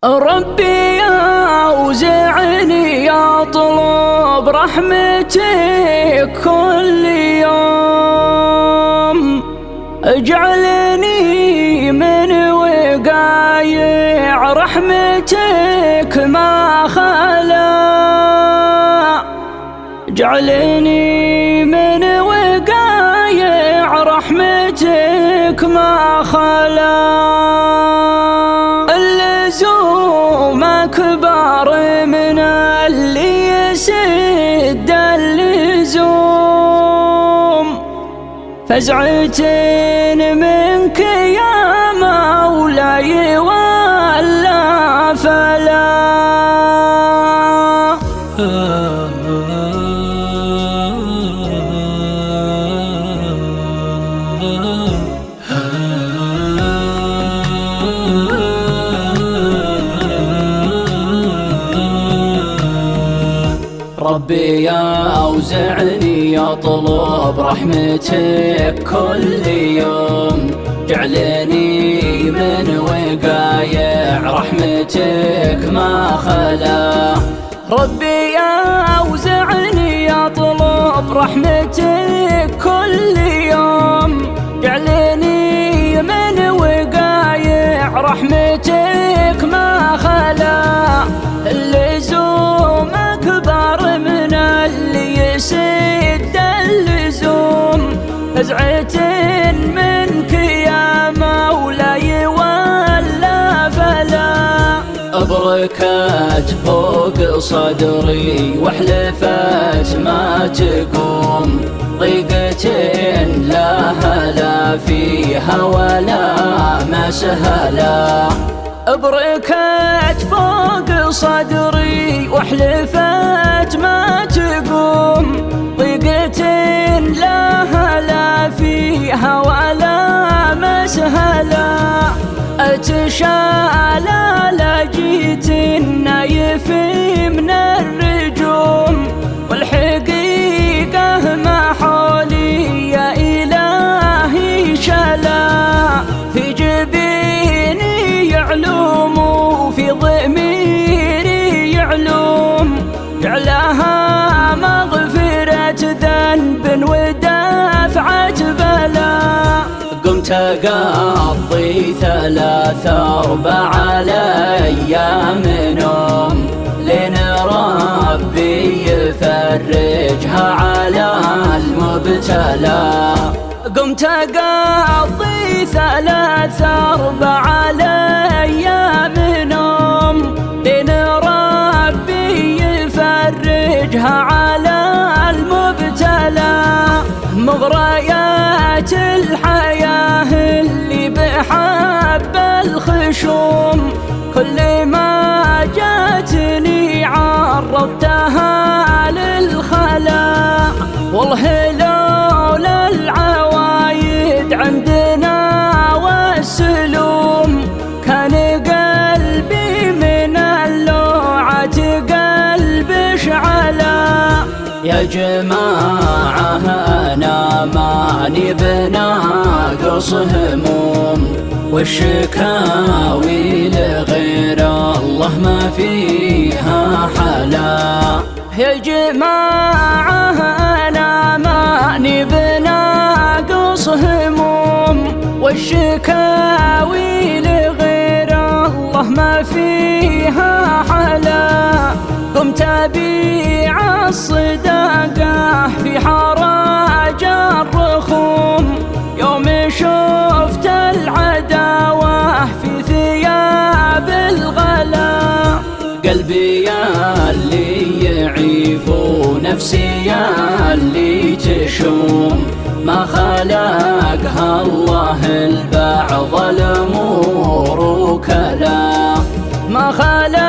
ربي أوزعني أطلب رحمتك كل يوم، اجعلني من وقايع رحمتك ما خلا، اجعلني من وقايع رحمتك ما خلا. اللزوم أكبر من اللي يسد اللزوم، فزعة منك يا مولاي ولا فلا. ربي أوزعني أطلب رحمتك كل يوم، جعلني من وقايع رحمتك ما خلا. ربي أوزعني أطلب رحمتك كل يوم، جعلني من وقايع رحمتك ما خلا. اللزوم أكبر من اللي يسد اللزوم، فزعة منك يا مولاي ولا فلا. بركات فوق صدري وحلفت ما تقوم، ضيقة لا هلا فيها ولا مسهلا. بركات فوق صدري وحلفت ما تقوم، ضيقة لا هلا فيها ولا مسهلا. أتشالى لجيت النايف من الرجوم، والحقيقة ما حولي يا إلهي شلا. في جبيني يعلوم وفي ضميري يعلوم، جعلها مغفرة ذنب ودفعة بلاء. قمت أقضي 3-4 أيام نوم، لين ربي يفرجها على المبتلى. قمت أقضي 3-4 أيام نوم، لين ربي يفرجها على المبتلى. مغريات الحياة اللي بحب الخشوم، كل ما جاتني عرضتها للخلا. والله لولا العوايد عندنا والسلوم، كان قلبي من اللوعة قلب شعلا. يا جماعة أنا ماني بناقص هموم، والشكاوي لغير الله ما فيها حلا. يا جماعة أنا ماني بناقص هموم، والشكاوي لغير الله ما فيها حلا. قمت أبيع الصداقة في حراج الرخوم، يوم شفت العداوة في ثياب الغلا. قلبي يا اللي يعيف ونفسي يا اللي تشوم، ما خلقها الله البعض الأمور وكلا. ما خلق